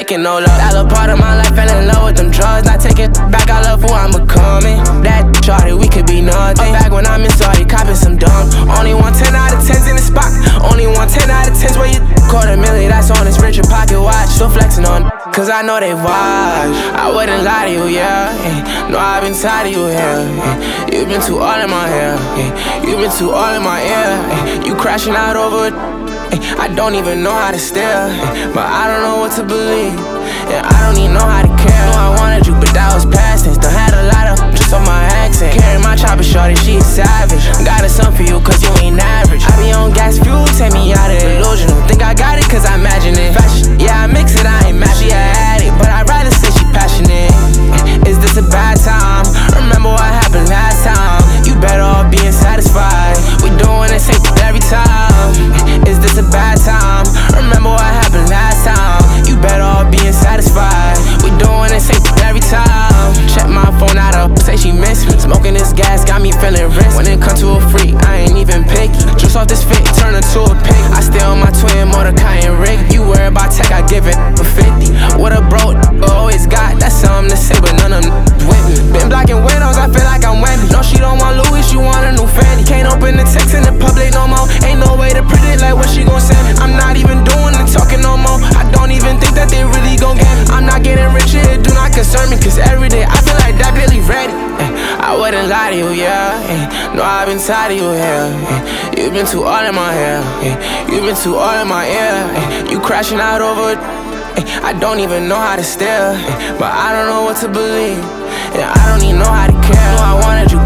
faking no love. That little part of my life fell in love with them drugs. Not taking back, I love who I'm becoming. That shawty, we could be nothing. Back when I'm in Saudi, copping some dumb. Only 110 out of 10s in the spot. Only 110 out of 10s where you $250,000, that's on this Richard pocket watch. Still flexing on, cause I know they watch. I wouldn't lie to you, yeah. No, I've been tired of you here. You've been too all in my hair. You've been too all in my ear. You crashing out over it. I don't even know how to stare, but I don't know what to believe. Yeah, I don't even know how to care. No, I wanted you, but that was past tense. Done had a lot of just on my accent. Carry my chopper, shorty, she is savage. Got a son for you, cause you ain't average. I be on gas fuel, take me out of delusional. Think I got it, cause I imagine it. Fashion, yeah, I mix it, I ain't mad. She an addict, but I'd rather say she passionate. Is this a bad time? Remember what happened last time. You better off being satisfied. We doing it safe every time. Is this a bad time? Remember what happened last time. You better off being satisfied. We doing it safe every time. Check my phone out up, say she miss me. Smoking this gas got me feeling rich. When it comes to a freak, I ain't even picky. Just off this fit, turn her to a pig. I stay on my twin Mordecai and Rick. You worry about tech, I give it for 50. What a bro always got, that's something to say, but none of them with me. Been blocking windows, I feel like I'm Wemby. No, she don't want Louis, she want a new Fendi. Can't open the text in the public no more. Ain't no way to predict like what she gon' send me. I'm not even doing the talking no more. I don't even think that they really gon' get me. I'm not getting rich, it do not concern me, cause every day I feel like that Billy ready. I wouldn't lie to you, yeah. No, I've been tired of you here. You've been too all in my hair. You've been too all in my ear. You crashing out over it. I don't even know how to stare, but I don't know what to believe. Yeah, I don't even know how to care. No, I wanted you,